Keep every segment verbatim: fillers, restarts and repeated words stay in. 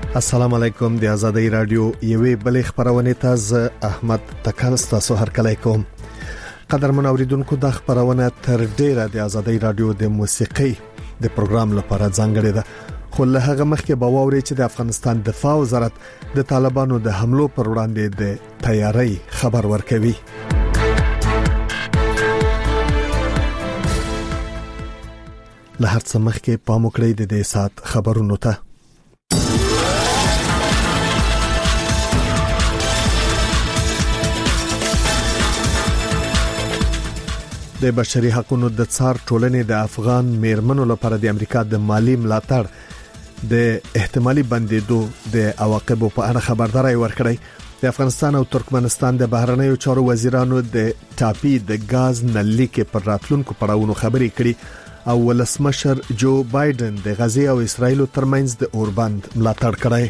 السلام علیکم د آزادۍ رادیو یوې بلې خبرونه تاسو احمد تکل تاسو هر کله کوم قدر منوریدونکو د خبرونه تر ډیره د آزادۍ رادیو د موسیقي د پروګرام لپاره ځانګړې ده خو له هغه مخکې به واوري چې د افغانستان دفاع وزارت د طالبانو د حملو پر وړاندې د تیاری خبر ورکوي. له هر څه مخکې پام وکړئ د دې سات خبرونو ته. د بشري حقوقو د څار ټولنې د افغان میرمنو لپاره د امریکا د مالی ملاتړ د احتمالي بندیدو د عواقبو په اړه خبرداري ورکړې. د افغانستان او ترکمنستان د بهرنیو چارو وزیرانو د ټاپي د غاز نلیکې پر راتلونکو پړاوونو خبرې کړې او ولسمشر جو بایدن د غزې او اسرایل ترمنځ د اوربند ملاتړ کړی.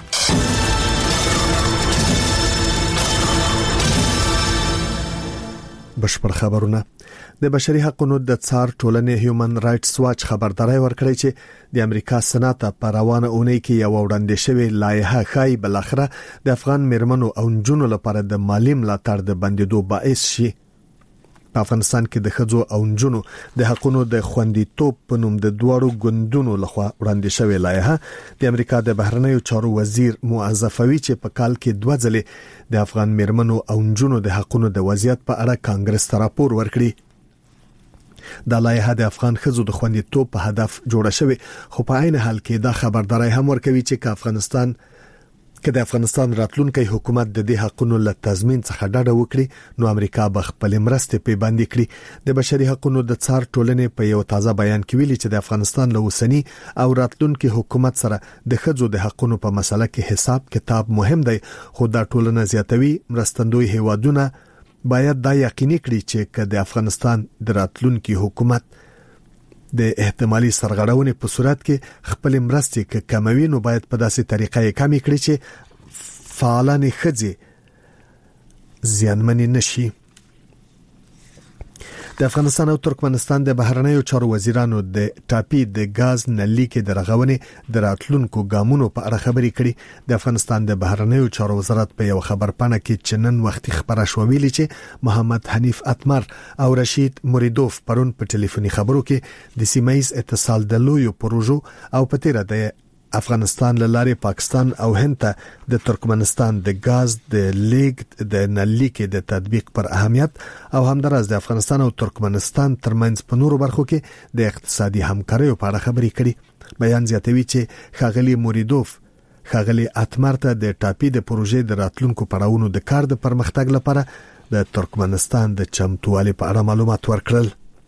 بشپړ خبرونه. د بشري حقوقو د څار ټولنې هیومن رائټس واچ خبرداري ورکړی چې د امریکا سېنات په روانه اونۍ کې یو وړاندې شوی لایحه خای بل اخره د افغان میرمنو او نجونو لپاره د مالی ملاتړ د بندیدو باعث شي. په افغانستان کې د ښځو او نجونو د حقوقو د خوندیتوب په نوم د دوړو ګوندونو لخوا وړاندې شوی لایحه د امریکا د بهرنیو چارو وزیر موظفوي چې په کال کې دوه ځلې د افغان میرمنو او نجونو د حقوقو د وضعیت په اړه کانګرس ته راپور ورکړي. د لایحه د افغان ښځو د خوندیتوب په هدف جوړه شوې خو په عین حال کې دا خبرداري هم ورکوي چې که افغانستان که د افغانستان راتلونکي حکومت د دې حقوقو له تضمین څخه ډډه وکړي نو امریکا به خپل مرستې په باندې کړي. د بشري حقوقو د څار ټولنې په یو تازه بیان کې ویلي چې د افغانستان له اوسنی او راتلونکي حکومت سره د ښځو د حقوقو په مسله کې حساب کتاب مهم دی خو دا ټولنه زیاتوي مرستندوی هیوادونه باید دا یقیني کړي چې که د افغانستان د راتلونکي حکومت د احتمالي سرغړونې په صورت کې خپل مرستې کې کموي نو باید په داسې طریقه یې کمی کړي چې فعالان ښځې زیانمنې نشي. د افغانستان او ترکمنستان د بهرنیو چارو وزیرانو د ټاپي د غاز نلیکې د رغونې د راتلونکو ګامونو په اړه خبرې کړي. د افغانستان د بهرنیو چارو وزارت په یو خبرپاڼه کې چنن وختي خبره شو ویلي چې محمد حنیف اتمر او رشید مریدوف پرون په ټلیفوني خبرو کې د سیمایي اتصال د لویو پروژو او په تیر د افغانستان لاره پاکستان او هند ته د ترکمنستان د غاز د لیګ د نلیکې د تطبیق پر اهمیت او همدارس د افغانستان او ترکمنستان ترمنځ په نورو برخو کې د اقتصادي همکارۍ په اړه خبرې کړي. بیان زیاتوي چې ښاغلي مریدوف ښاغلي اتمر ته د ټاپي د پروژې د راتلونکو پړاوونو د کار د پرمختګ لپاره د ترکمنستان د چمتووالي په اړه معلومات ورکړل.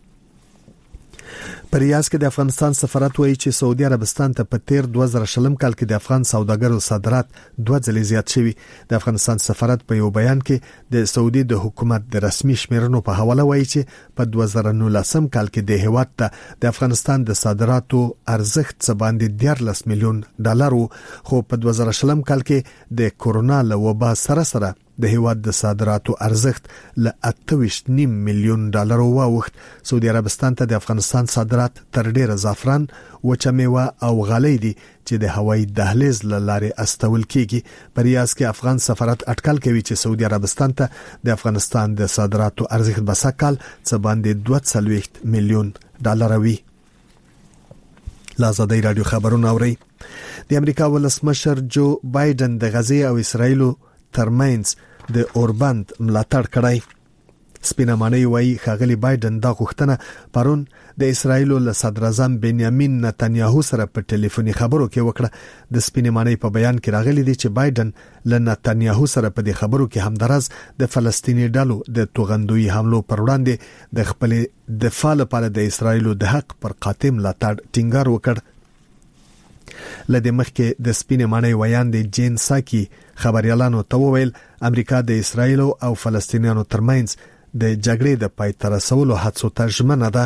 په ریاض کې د افغانستان سفارت وایي چې سعودي عربستان ته په تیر دوه زره شلم کال کې د افغان سوداګرو صادرات دوه ځلې زیات شوي. د افغانستان سفارت په یو بیان کې د سعودي د حکومت د رسمي شمیرنو په حواله وایي چې په دوه زره نولسم کال کې د هیواد ته د افغانستان د صادراتو ارزښت څه باندې دیارلس میلیون ډالر وو خو په دوه زره شلم کال کې د کورونا له وبا سره سره د هیواد د صادراتو ارزښت ل اته ویشت نیم میلیون ډالر واوښت. سعودي عربستان ته د افغانستان صادرات تر ډیره زعفران، وچه میوه او غلې دي چې د هوایي دهلیز له لارې استول کیږي. په ریاض کې افغان سفارت اټکل کوي چې سعودي عربستان ته د افغانستان د صادراتو ارزښت به سکهال څه باندې دوه څلوېښت میلیون ډالر وي. لازادۍ رادیو خبرونه اوري. د امریکا ولسمشر جو بایدن د غزې او اسرایل ترمنځ د اوربند ملاتړ کړی. سپینه معنی وایي ښاغلي بایدن دا غوښتنه پرون د اسرایل له صدر اعظم بنیامین نتنیاهو سره په ټلیفوني خبرو کې وکړه. د سپینه معنی په بیان کې راغلي دي چې بایدن له نتنیاهو سره په دې خبرو کې همدارز د فلسطیني ډلو د توغندوی حملو پر وړاندې د خپل دفاع لپاره د اسرایل د حق پر قاطع ملاتړ ټینګار وکړ. لدې مخکې د سپینې معنی ویاند جین ساکی خبريالانو ته وویل امریکا د اسرایل او فلسطینیانو ترمنځ د جګړې د پای ته رسولو هڅو ته ژمنه ده.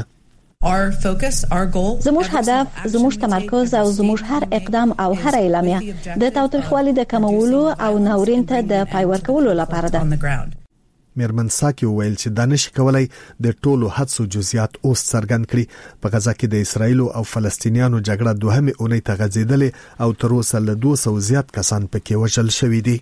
زموږ هدف، زموږ تمرکز او زموږ هر اقدام او هر اعلامیه د تاوتریخوالي د کمولو او ناورین ته د پای ورکولو لپاره ده. میرمن ساکي وویل چې دانش کولای د ټولو حادثو جزئیات اوس څرګند کړي. په غزا کې د اسرایل او فلسطینیانو جګړه دوهمه اونۍ ته غځېدلې او تر اوسه له دوه سوه زیات کسان پکې وژل شوي دي.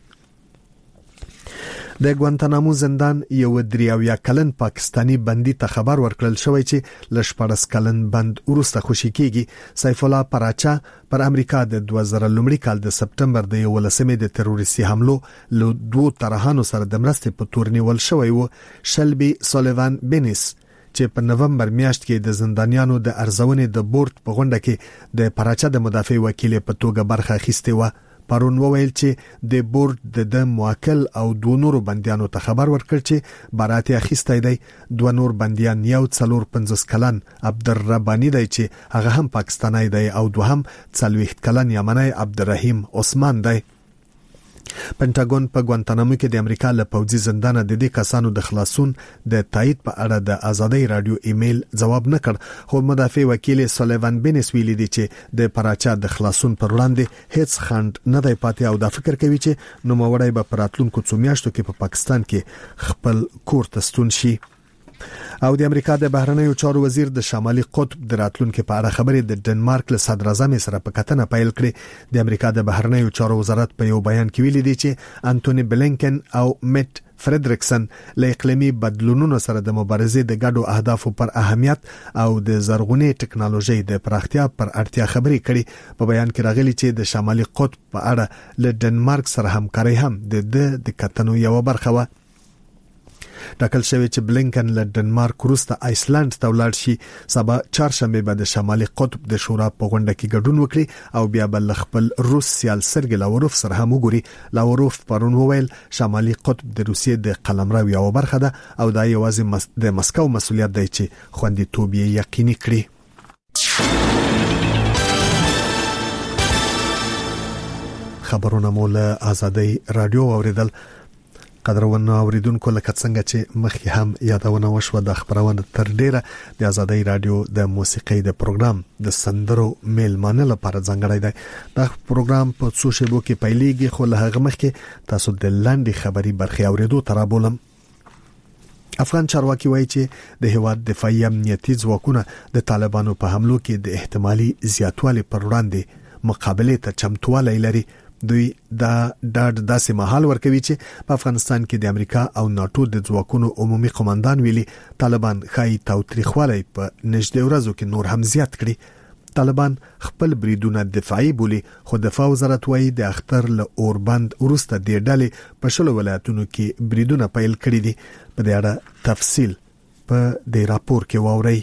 د ګوانتانامو زندان یو دریاویا کلن پاکستانی بندي ته خبر ورکړل شوی چې لشپړس کلن بند ورسته خوشی کیږي. سیف الله پراچا پر امریکا د دوه زره لومړي کال د سپټمبر د یولسمې د تروریستي حملو له دوه طرحانو سره د مرستې په تور نیول شوی و. شلبي سولیوان بینیس چې په نومبر میاشت کې د زندانیانو د ارزونې د بورډ په غونډه کې د پراچا د مدافع وکیل په توګه برخه اخیسته و. پرون وویل چې د بورډ د موکل او دوه نورو بنديانو ته خبر ورکړ چې برات اخیسته دی. دوه نور بنديان یو څلور پنځوس کلن عبدالربانی دی چې هغه هم پاکستانی دی او دوهم څلوېښت کلن یمنی عبدالرحیم عثمان دی. پنټاګون په ګوانتانامو کې د امریکا له پوځي زندانه د دې کسانو د خلاصون د تایید په اړه د ازادي رادیو ایمیل جواب نه کړ، خو مدافع وکیل سولیوان بینس ویلي دی چې د پراچا د خلاصون پر وړاندې هیڅ خند نه دی پاتې او دا فکر کوي چې نو موړی به پراتلونکو څو میاشتو کې په پا پاکستان کې خپل کور ته ستون شي. او د امریکا د بهرنیو چارو وزیر د شمالي قطب د راتلونکو په اړه خبرې د ډنمارک له صدر اعظم سره په کتنه پیل کړې. د امریکا د بهرنیو چارو وزارت په یو بیان کې ویلي دی چې انټونی بلینکن او میټ فریدریکسن له اقلیمي بدلونونو سره د مبارزې د ګډو اهدافو پر اهمیت او د زرغونې ټکنالوژي د پراختیا پر اړتیا خبرې کړې. په بیان کې راغلي چې د شمالي قطب په اړه له ډنمارک سره همکاري هم د د کتنو یو برخه و. ټاکل شوی چې بلینکن له ډنمارک وروسته آیسلند ته ولاړ شي. سبا چهارشنبه به د شمالي قطب د شورا په غونډه کې ګډون وکړي او بیا بل خپل روس سیال سرګي لاوروف سره هم وګوري. لاوروف پرون وویل شمالي قطب د روسیې د قلمرو یو برخه ده او دا یوازې مس... د مسکو مسؤلیت دی چې خوندیتوب یې یقیني کړي. خبرونه مول آزادۍ رادیو اوریدل. قدرونه اوریدونکو لکه څنګه چې مخکې هم یادونه وشوه د خبرونه تر ډیره د آزادۍ رادیو د موسیقۍ د پروګرام د سندرو میلمانه لپاره ځانګړی دی. دا پروګرام په څو شیبو کې پیلېږي خو له هغه مخکې تاسو د لاندې خبري برخې اوریدو تر بولم. افغان چارواکي وایي چې د هیواد دفاعي امنیتي ځواکونه د طالبانو په حملو کې د احتمالي زیاتوالي پر وړاندې مقابله ته چمتوالی لري. دوی دا ډاډ داسې مهال ورکوي چې په افغانستان کې د امریکا او ناتو د ځواکونو عمومي قوماندان ویلي طالبان خای تاوتریخوالی په نږدې ورځو کې نور هم زیات کړي. طالبان خپل بریدونه دفاعي بولي خو دفاع وزارت وایي د اختر له اوربند وروسته د ډلې په شلو ولایتونو کې بریدونه پیل کړي دي. په دې اړه تفصیل په دې راپور کې واورئ.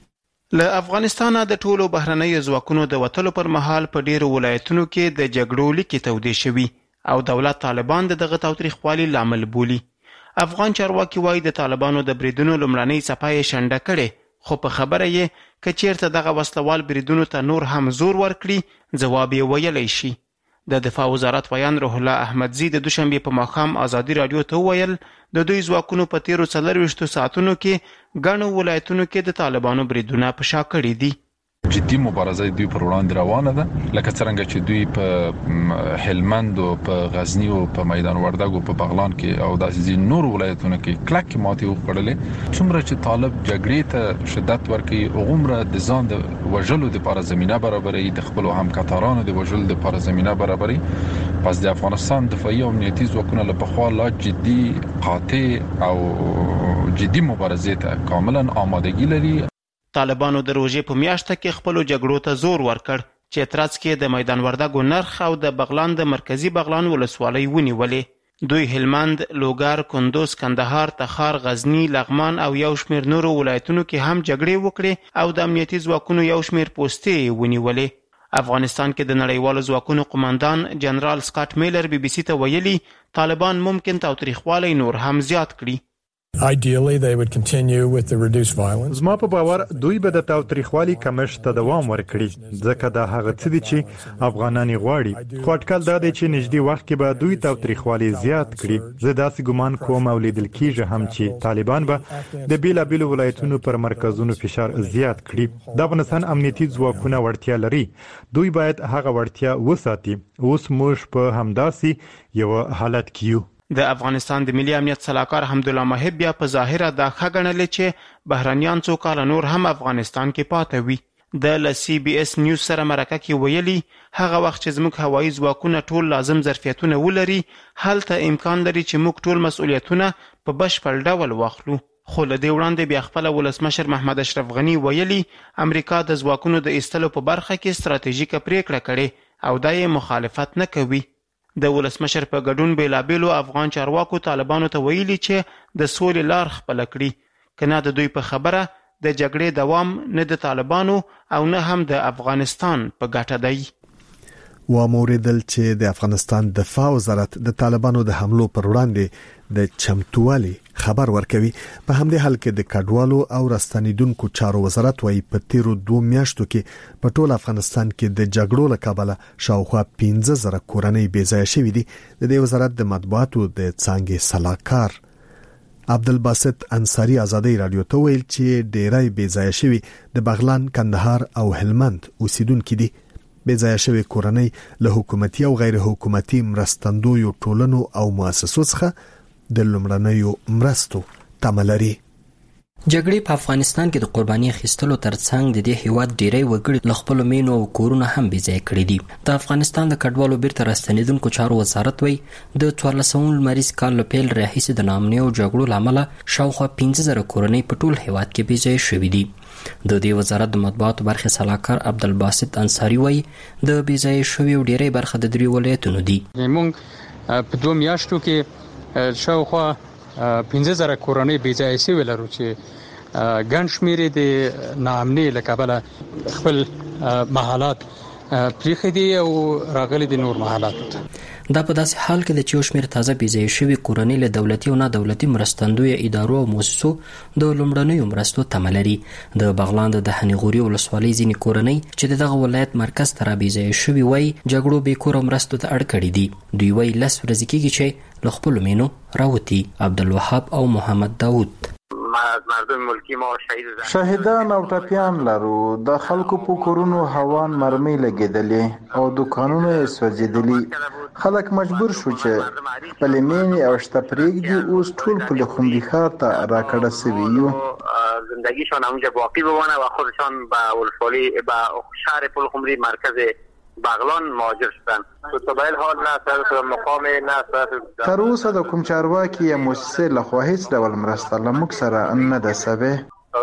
له افغانستانه د ټولو بهرنیو ځواکونو د وتلو پر مهال په ډیرو ولایتونو کې د جګړو لیکې تودې شوي او دولت طالبان د دغه تاوتریخوالي لامل بولي. افغان چارواکي وایي د طالبانو د بریدونو لومړنۍ څپه یې شنډه کړې خو په خبره یې که چیرته دغه وسلوال بریدونو ته نور هم زور ورکړي ځواب یې ویلی شي. د دفاع وزارت ویان روح الله احمدزي د دوشنبه په ماښام آزادي رادیو ته ویل د دوی ځواکونو په تیرو څلرویشتو ساعتونو کې ګڼو ولایتونو کې د طالبانو بریدونه په شا کړي دي. جدي مبارزه دوی پر وړاندې روانه ده لکه څنګه چې دوی په هلمند او په غزنی او په میدان وردګ او په بغلان کې او داسې نور ولایتونو کې کلک ماتې وکړلې. څومره چې طالب جګړې ته شدت ورکوي هغومره د ځان د وژلو لپاره زمينه برابري د خپل همکارانو د وژلو لپاره زمينه برابري. پس د افغانستان دفاعي او امنیتي ځواکونه له پخوا لا جدي قاطع او جدي مبارزې ته کاملا آمادګي لري. طالبانو د روژې په میاشته کې خپلو جګړو ته زور ورکړ چې ترڅ کې د میدان وردګو نرخ او د بغلان د مرکزی بغلان ولسوالۍ ونیولې. دوی هلمند، لوګر، کندوز، کندهار، تخار، غزنی، لغمان او یو شمېر نورو ولایتونو کې هم جګړې وکړې او د امنیتي ځواکونو یو شمېر پوستې ونیولې. افغانستان کې د نړیوالو ځواکونو قوماندان جنرال سکاټ میلر بي بي سي ته ویلي طالبان ممکن تاوتریخوالی نور هم زیات کړي. Ideally, they would continue with the reduced violence. زما په باور دوی به د تاوتریخوالي کمښت ته دوام ورکړي ځکه دا هغه څه دي چې افغانان غواړي. خو اټکل دا دی چې نږدې وخت کې به دوی تاوتریخوالي زیات کړي. زه داسې ګمان کوم او لیدل کېږي هم چې طالبان به د بیلابیلو ولایتونو پر مرکزونو فشار زیات کړي. د افغانستان امنیتي ځواکونه وړتیا لري. دوی باید هغه وړتیا وساتي. اوس موږ په همداسې یو حالت کې یو. د افغانستان د ملي امنیت سلاکار حمدالله محب بیا په ظاهره دا ښه ګڼلې چې بهرنیان څو کاله نور هم افغانستان کې پاتې وي. د له سی بي اس نیوز سره مرکه کې ویلي هغه وخت چې زموږ هوایي ځواکونه ټول لازم ظرفیتونه ولري هلته امکان لري چې موږ ټول مسؤلیتونه په بشپړ ډول واخلو. خو له دې وړاندې بیا خپله ولسمشر محمد اشرف غني ویلي امریکا د ځواکونو د ایستلو په برخه کې ستراتیژیکه پریکړه کړې او دا یې مخالفت نه کوي. د ولسمشر په ګډون بیلابیلو افغان چارواکو طالبانو ته ویلي چې د سولې لار خپله کړي که نه د دوی په خبره د جګړې دوام نه د طالبانو او نه هم د افغانستان په ګټه دی. و موریدل چې د افغانستان دفاع وزارت د طالبانو د حملو پر وړاندې د چمتووالي خبر ورکوي. په همدې حال کې د کډوالو او راستنیدونکو چارو وزارت وايي په تیرو دوه میاشتو کې په ټول افغانستان کې د جګړو له کبله شاوخوا پنځه زره کورنۍ بې ځایه شوې دي. د دې وزارت د مطبوعاتو د څانګې سلاکار عبدالباسط انصاری ازادي رادیو ته ویل چې ډیری بې ځایه شوي د بغلان، کندهار او هلمند اوسیدونکو دي. بې ځایه شوي کورنۍ له حکومتي او غیر حکومتي مرستندویو ټولنو او مؤسسو څخه د لومړنیو مرستو تمه لري. جګړې په افغانستان کې د قرباني اخیستلو ترڅنګ د دې هیواد ډیری وګړي له خپلو مینو او کورونو هم بې ځایه کړي دي. د افغانستان د کډوالو بیرته راستنیدونکو چارو وزارت وایي د څوارلسم لمریز کال له پیل راهیسې د ناامنیو جګړو له امله شاوخوا پنځه زره کورنۍ په ټول هیواد کې بې ځایه شوي دي. د دې وزارت د مطبوعاتو برخې سلاکار عبدالباسط انصاری وایي د بې ځایه شویو ډیری برخه د دریو ولایتونو دي. موږ په دوه میاشتو کې شاوخوا پنځه زره کورنۍ بې ځایه شوي لرو چې ګڼ شمېر د ناامنۍ له کبله خپل محلات پریښي دي او راغلي دي نور محلاتو ته. دا په داسې حال کې د چې یو شمېر تازه بې ځایه شوي کورنۍ له دولتي او نه دولتي مرستندویو ادارو او مؤسسو د لومړنیو مرستو تمه لري. د بغلان د دهنې غوري ولسوالۍ ځینې کورنۍ چې د دغه ولایت مرکز ته را بې ځایه شوي وایي جګړو بې کوره مرستو ته اړ کړي دي. دوی وایي لس ورځې کېږي چې له خپلو مینو راوتي. عبدالوهاب او محمد داود مردم ملکی ما شهیدان او ټپیان لرو. د خلکو په کورونو هوان مرمۍ لګېدلې او دکانونه یې سوځېدلي. خلک مجبور شو چې خپلې مینې او شته پرېږدي. اوس ټول پلخمري ښار ته راکړه سوي یو. زندگیشان اونجا باقی بمانه و خودشان به ولسوالی به شهر پلخمری مرکز بغلان مهاجر شدن. تو به حال نه سر مقام نه سر تر اوسه د کوم چارواکي یا مؤسسې لخوا هیڅ ډول مرسته له موږ سره نه ده سوې.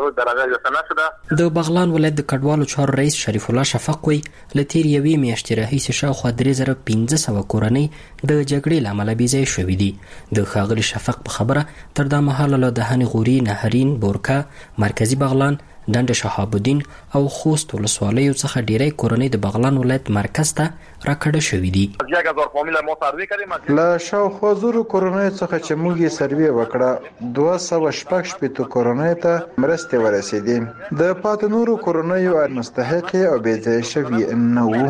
د بغلان ولایت د کډوالو چارو رئیس شریف الله شفق وایي له تېرې یوې میاشتې راهیسې شاوخوا درې زره پنځه سوه کورنۍ د جګړې له امله بې ځایه شوي دي. د ښاغلي شفق په خبره تر دا مهاله له دهنې غوري، نهرین، بورکا، مرکزي بغلان، ډنډ شهاب الدین او خوست ولسوالیو څخه ډیری کورنۍ د بغلان ولایت مرکز ته راکړه شوي دي. له شاوخوا زرو کورنیو څخه چې موږ یې سروې وکړه دوه سوه شپږ شپېته کورنیو ته مرستې ورسېدې. د پاتې نورو کورنیو مستحقې او بې ځایه شوي نه وو.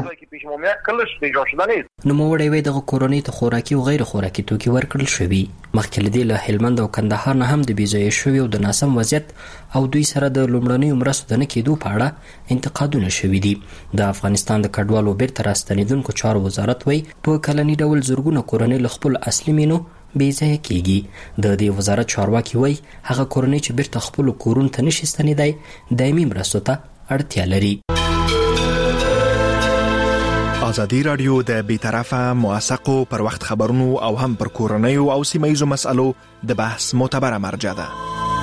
نوموړی وایي دغه کورنیو ته خوراکي او غیر خوراکي توکي ورکړل شوي. مخکې له دې له هلمند او کندهار نه هم د بې ځایه شویو د ناسم وضعیت او دوی سره د لومړنیو مرستو د نه کېدو په اړه انتقادونه شوي دي. د افغانستان د کډوالو بیرته راستنیدونکو چارو وزارت وایي په کلني ډول زرګونه کورنۍ له خپلو اصلي مینو بې ځایه کېږي. د دې وزارت چارواکي وایي هغه کورنۍ چې بیرته خپلو کورونو ته نشي ستنېدی دایمي مرستو ته اړتیا لري. ازادي رادیو د بیطرفه موثقو پر وخت خبرونو او هم پر کورنیو او سیمه‌ییزو مسألو د بحث معتبره مرجع ده.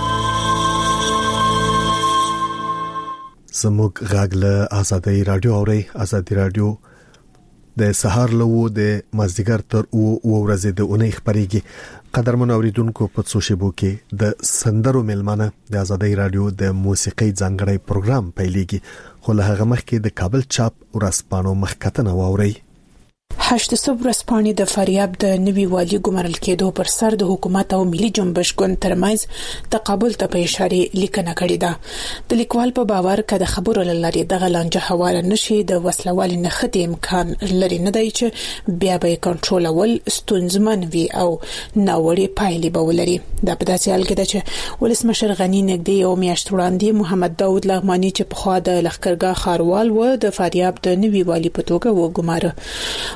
زموږ غږ له ازادي رادیو اوري. ازادي رادیو د سهار له د مازدیګر تر او ورځې د اونۍ خبريږي. قدرمن اوریدونکو په څو شیبو کې د سندرو ملمنه د ازادي رادیو د موسیقي ځانګړی پروګرام پیلېږي. خو له هغه مخکې د کابل چاپ ورځپاڼو مخکتنه واوري. هشت صبح ورځپاڼې د فاریاب د نوي والي ګمارل کېدو پر سر د حکومت او ملي جنبش ګوند ترمنځ تقابل ته په اشاره لیکنه کړې ده. د لیکوال په باور کده خبرو لري دغه لانجه هواره نشي د وسلوال نخښت امکان لري نه دی چې بیا به کنټرول ول ستونزمن وي او ناوړي پایلې به ولري. دا په داسې حال کې ده چې ولسمشر غنی نګدي او میاشت وړاندې محمد داود لغمانی چې په خوا د لخکرګاه خاروال و د فاریاب د نوي والي په توګه وګماره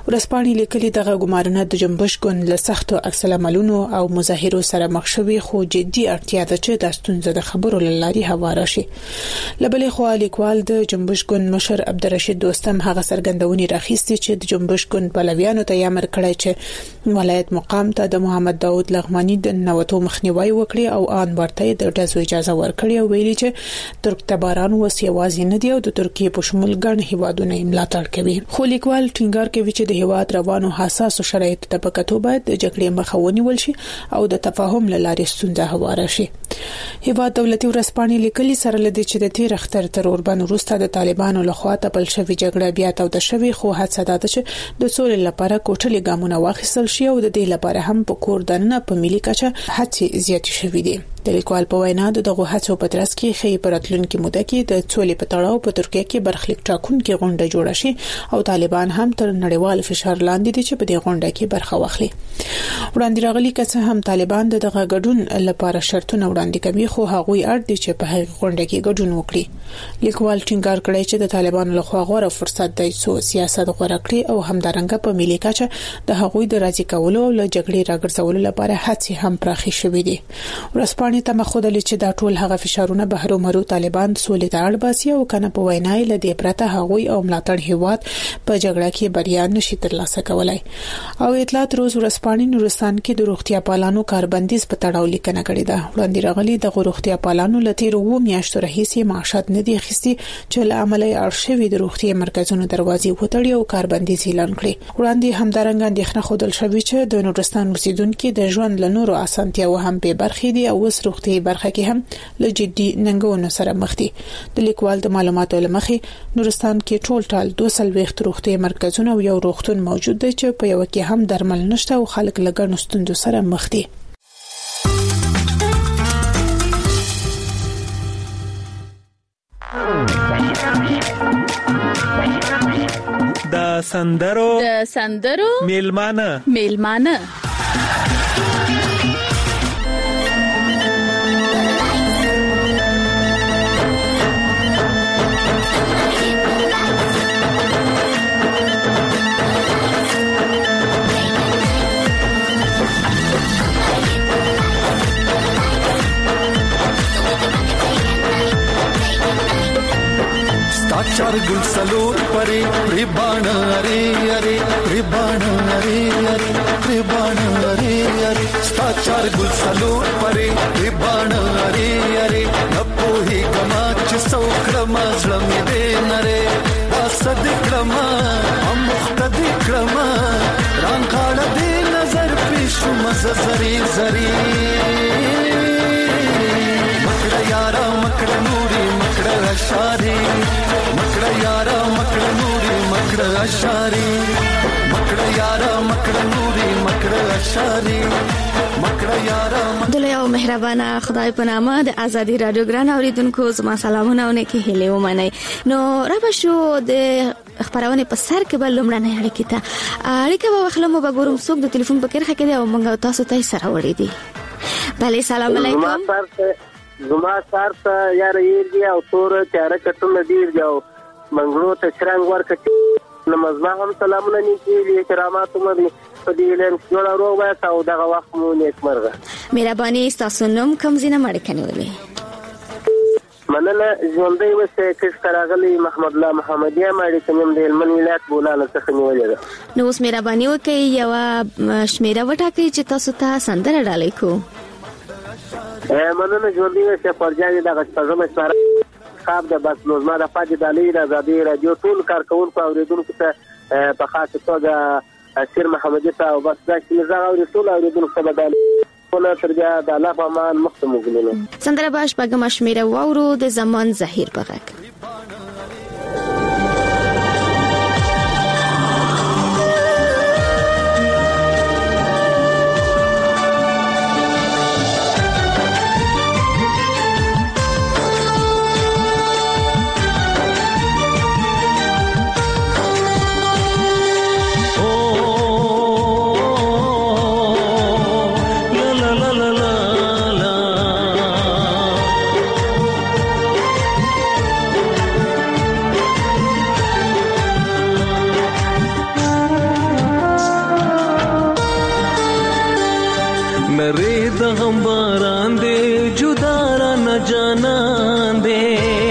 ورسپانې لیکلي دغه ګمارنه د جنبش ګوند له سختو عکس العملونو او مظاهرو سره مخ شوي خو جدي اړتیا ده چې د ستونزې د خبرو لاري هواره شي. لبلې خو لیکوال د جنبش ګوند مشر عبدالرشید دوستم هغه څرګندونې راخیستي چې د جنبش ګوند پلویانو ته یې امر کړی چې ولایت مقام ته د محمد داود لغمانی د نوټو مخنیوي وکړي او ان ورته د ډزو اجازه ورکړي او ویلي چې ترک تباران وسیوازي نه دی او د ترکیه په شمول ګڼ هیوادونه ملاتړ کوي. خو لیکوال ټینګار کوي چې د هیواد روانو حساسو شرایطو ته په کتو باید د جګړې مخه ونیول شي او د تفاهم لارې ستونزه هواره شي. هیواد دولتي ورسپانې لیکلي سره لدی چې د تیر اختر تر اوربان وروسته د طالبانو لخوا تپل شوی جګړه بیا تاو د شوی خو هڅه ده چې د سولې لپاره کوټلې ګامونه واخیستل شي او د دې لپاره هم په کور دننه په ملي کچه هڅې زیاتې شوې دي. د لیکوال په وینا دغه هڅو په ترڅ کې خې پرتلونکو موده کې د سولې په تړاو په ترکیه کې برخلیک ټاکونکو غونډه جوړه شي او طالبان هم تر نړیوال فشار لاندې دي چې په دې غونډه کې برخه واخلي. وړاندې راغلي کڅه هم طالبان دغه ګډون لپاره شرطونه وړاندې کوي خو هغوی اړ دي چې په هغه غونډه کې ګډون وکړي. لیکوال ټینګار کړی چې د طالبانو لخوا غوړه فرصت دی چې سیاست غوړه کړي او همدارنګه په ملي کچه د هغوی د راځي کولو او له جګړې راګرځولو لپاره هڅې هم پراخې شوې دي. ورسپانې ته مخودل چې دا ټول هغه فشارونه بهرو مرو طالبان سولې ته اړ باسي او کنه په وینای له دې پرته هغوی او ملاتړ هیواد په جګړه کې بریا نشي ترلاسه کولای. او اطلاعات روز ورسپانې نورستان کې د روغتیا پالانو کاربندیز په تړاو لیکنه کړې ده. وړاندې راغلي د روغتیا پالانو لته وو میاشتو راهیسي معاشات نه دي اخیستي چې له عملي ارشیوي د روغتیا مرکزونو دروازې وټړي او کاربندیز اعلان کړي. وړاندې همدارنګه اندېښنه خودل شوې چې د نورستان اوسیدونکو د ژوند له نورو اسانتیاو هم به برخې دي او روغتي برخه کې هم له جدي ننګونو سره مخ دي. د لیکوال د معلوماتو لمخې نورستان کې ټول ټال دوه سل وخت روغتي مرکزونه او یو روغتون موجود دی چې په یو کې هم درمل نشته او خلک له ګڼو ستونزو سره مخ دي. د سندرو د سندرو میلمانه میلمانه चार गुल सलोर परे रिबाण अरे अरे रिबाण अरे अरे रिबाण अरे अरे स्ता चार गुल सलोर परे रिबाण अरे अरे नपो ही गमाच सौख्रमा जळमी दे नरे असद क्रमा हम मुख्तदी क्रमा रांखाड दे नजर पेशु मज जरी जरी मकड़ा यारा मकड़ा नूरी मकड़ा अशारी मकड़ा यारा मकड़ा नूरी मकड़ा अशारी मकड़ा यारा मकड़ा नूरी मकड़ा अशारी मकड़ा यारा دلته او مهربانه خدای په نامه د ازادي رادیو ګران اوریدونکو زما سلامونه ونه کې هلي ومني. نو را بشو د خبرونه په سر کې بل لمړنه اړیکه ته اړیکه په وخلمو به ګورم څوک د ټلیفون په کرخه کې دی او موږ تاسو ته سره وړي دي. بله سلام علیکم. زما سار ته یار یې دی او تور چاره کټونه دی او منګلو ته شرنګ ورکړي نمازما هم سلامونه نیکی کرامات مې په دې لن جوړ ورو وای او دغه وخت مو نیک مرغه مهرباني تاسو نوم کوم زینه مړ کنيولې مننه ژوندۍ وسه کښ کراغلی محمد الله محمدیه مړ کوم د هلمند ولایت بولاله څخه نیولې ده. نو اوس مهرباني وکړئ یو شمیره وټاکئ چې تاسو ته سندره ډالۍ کو. مننه ژوندۍ وسه پرځای دغه څنګه سره خاب د بس نو زما د پاتې دالې د ازادي رادیو ټول کارکونکو اوریدونکو ته په خاطر توګه سیر محمدي ته او بس دا چې زغ او ټول اوریدونکو ته بدل کوله ترجا د الله په امان مختم وګلو. سندره باش پګم شمیره وورو د زمان زهیر بغک. la la la la غم باران دے جدا را نہ جانان دے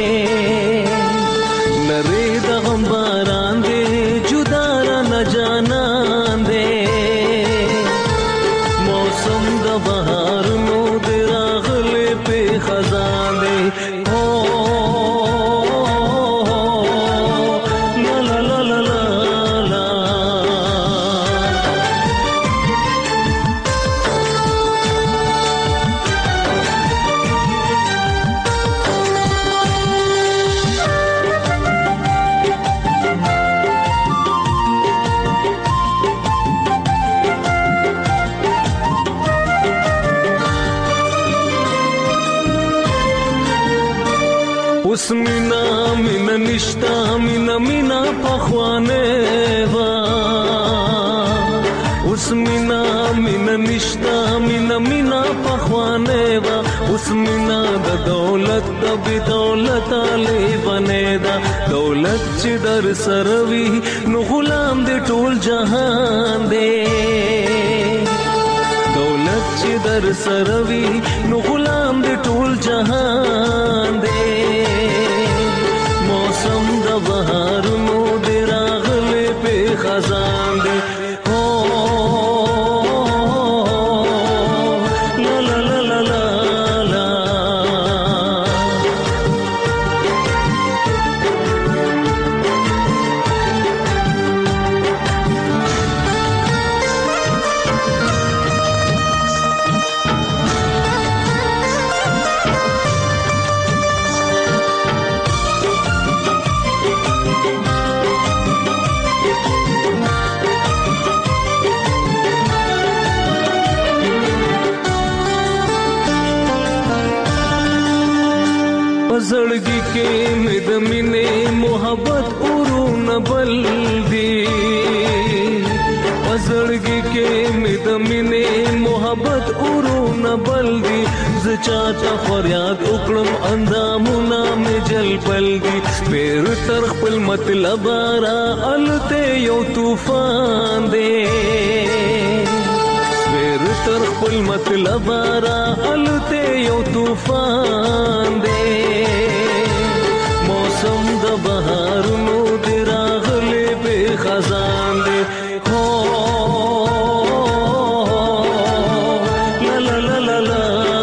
نرے دا غم باران دے جدا را نہ جانان دے موسم دا بہار نو دے راغلے پہ خزان دے اس مینا مینا نشتا مینا مینا پخوانے وا اس مینا مینا نشتا مینا مینا پخوانے وا اس مینا دا دولت دا بی دولت آلے بنے دا دولت چی در سروی نو غلام دے ټول جہان دے دولت چی در سروی نو غلام دے ټول جہان دے موسم دا بہار نو دے راغلے پہ خزان دے لا لا لا لا لا لا زړګي کې مې د مینې محبت اورونه بل دي زړګي کې مې د مینې محبت اورونه بل دي ز چاته فریاد وکړم اندامونه مې جلبل دي پیر تر خپل مطلب را الته یو طوفان دی پیر تر خپل مطلب را الته یو طوفان دی موسم د بهار نو دی راغلې به خزان دی هو لا لا لا لا لا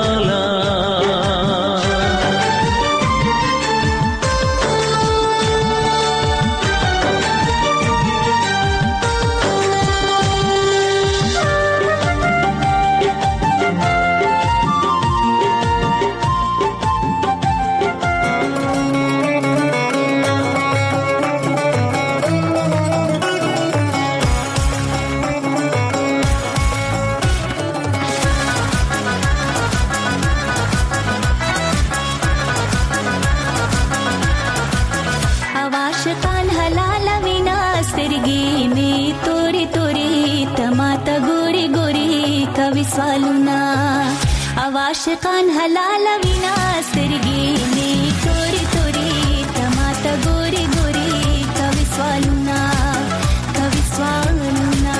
आशिकान हलाल विना سترګې می توري توري تماته ګوري ګوري کوي سوالونه کوي سوالونه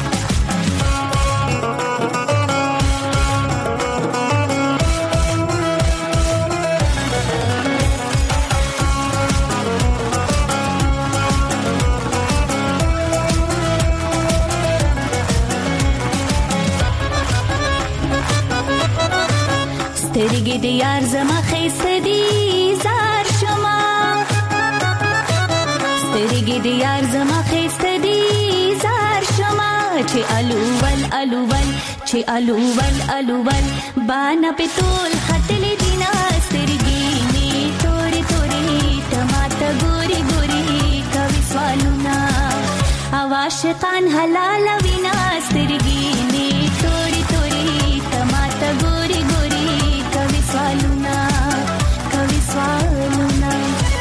سترګې د یار زما خیسته دي زار شما سترګې د یار زما خیسته دي زار شما چې الوول الوول چې الوول الوول باندې پتول خطلې دینا سترګې می توري توري تماته ګوري ګوري کوي سوالونه عاشقان حلال وینا سترګې می توري توري تماته ګوري ګوري کوي سوالونه کوي سوالونه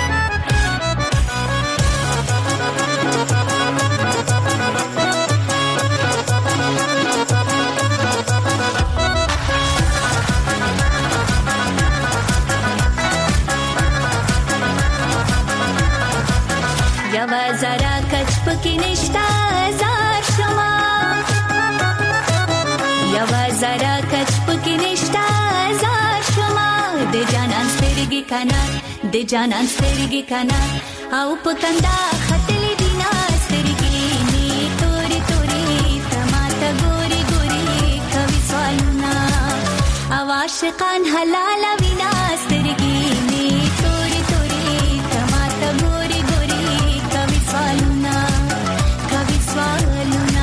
یوا زرا کچ پکې نشتا زار شما یوا زرا کچ پکې سترګې کنا د جانان سترګې کنا او پکندا خطلې دینا سترګې ني توري توري تماته ګوري ګوري کوي سوالنا او عاشقان حلال وینا سترګې ني توري توري تماته ګوري ګوري کوي سوالنا کوي سوالنا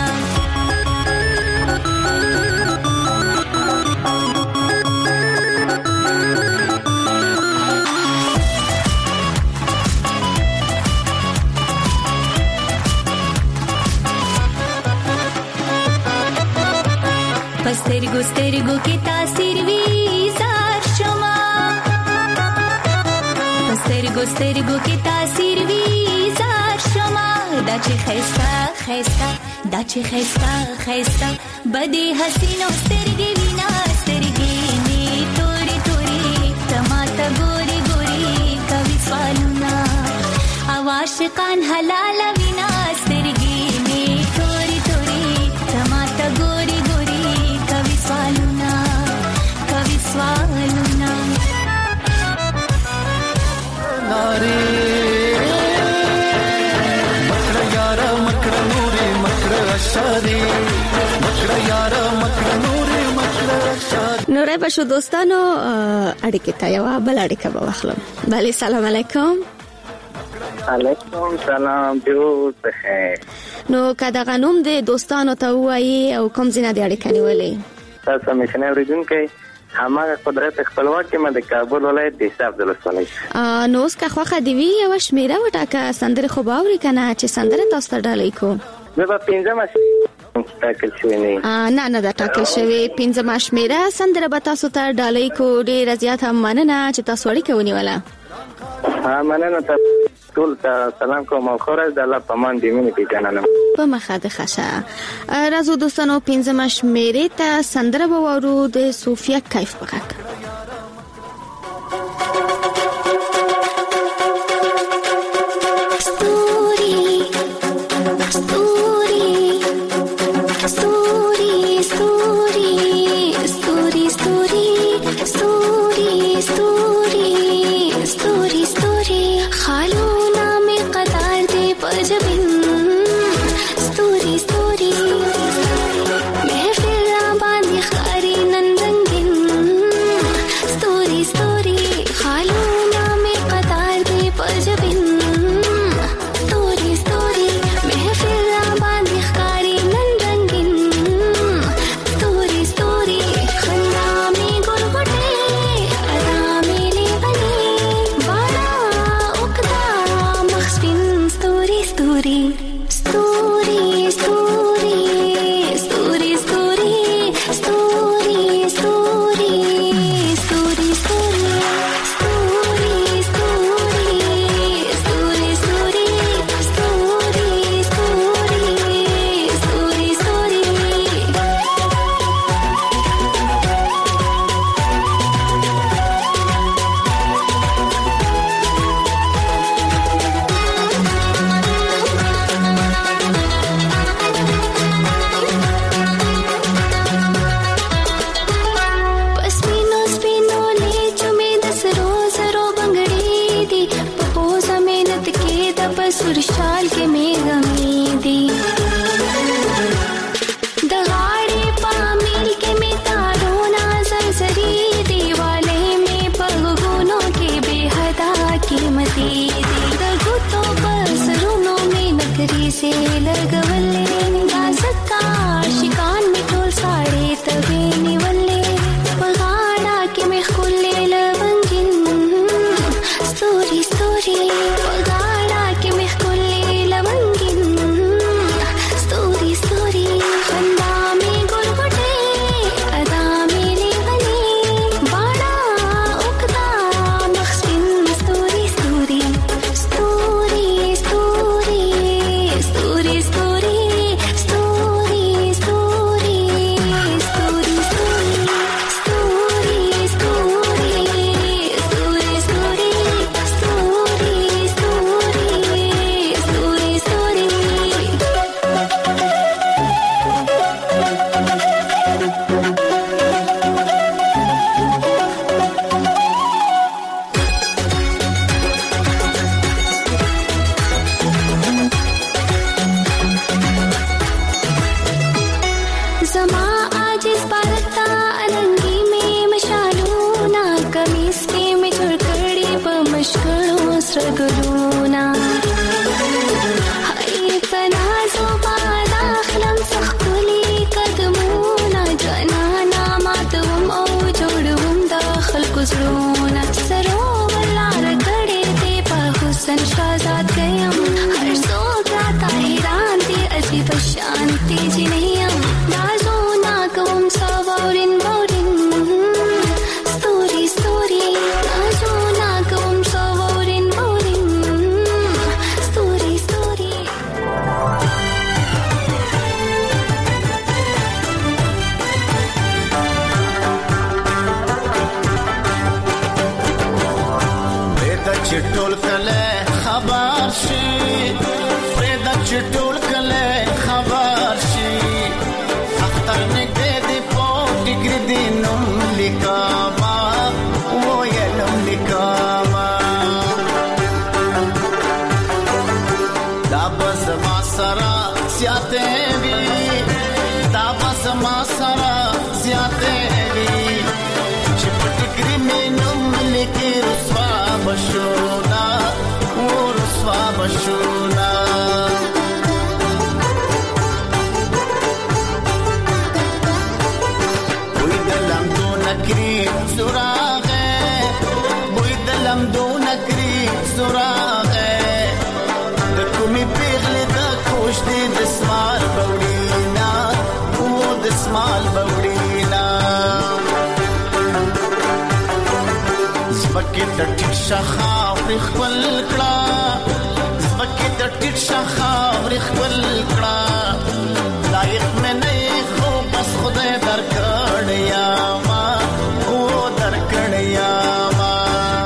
سترګو سترګو کې تاثیر وی زار شما سترګو سترګو کې تاثیر وی زار شما دا چې خيستا خيستا دا چې خيستا خيستا بدی حسینو سترګې وینا سترګې ني توري توري تماته ګوري ګوري کوي سوالونه او عاشقان حلال وینا سترګې ني توري توري تماته ګوري سوالونه کوي سوالونه ناري مکړه یارا مکړه نوري مکړه شادي مکړه یارا مکړه نوري مکړه شادي نورای بشو دوستانو اړیکه تا یو بل اړیکه به واخلم بله سلام علیکم علیکم سلام جو بخیر نو کدا غنوم د دوستانو ته وایي او کوم زینه د اړیکه نیولې تاسو مشنه اوریدونکو همغه قدرت خپلواک کې د کابل ولایت د حساب دلسولای نو اوس که خوخه دی وی او شمیره وټاکه سندره خو باوري کنه چې سندره تاسو ته ډالۍ کو زه په پنځمه ټاکل شوې نه نه نه دا ټاکل شوې پنځمه شمیره سندره به تاسو ته ډالۍ کو ډیر زیات هم مننه چې تاسو اړیکه ونیوله ها مننه ټول ته سلام کوم او خورز د الله پامان دی مینه پیژنم په مخه د خشه راځو دوستانو پنځمه شمیره ته سندره به وورو د صوفیا کیف پکک story مسکی می جوړ کړي په مشکلو سره ګلونه هاي پنازو باد اخلم څخکلي قدمونه جنانا ماتوم او جوړوم د خلکو زړونه سروور لار کړي دې په حسن شازاد ګیم هر څوک راته حیران دي عجیب شانتي جنیم نازونه کوم سوورین بورین ستوري ستوري نازونه کوم سوورین بورین ستوري ستوري پرېدا چټول کله خبر شي پرېدا چټول کله خبر شي اختر نګدې دې پوټ ګردې نوم لیکما و یلم لیکما دا بس ما سرا سیاته وی دا بس ما سرا سیاته وی چې پټ ګری مې نوم لیکي رسوا بشونا و رسوا بشونا وې دلم دو نکري سراغه وې دلم دو نکري سراغه د کومي پیغله د کوش دې د سمال بوډینا و د سمال بوډینا زبکه د ټیټ شخا خپل کړه زبکه د ټیټ شخا خپل کړه لایق مې نه خو بس خدای درکړیا ما او درکړیا ما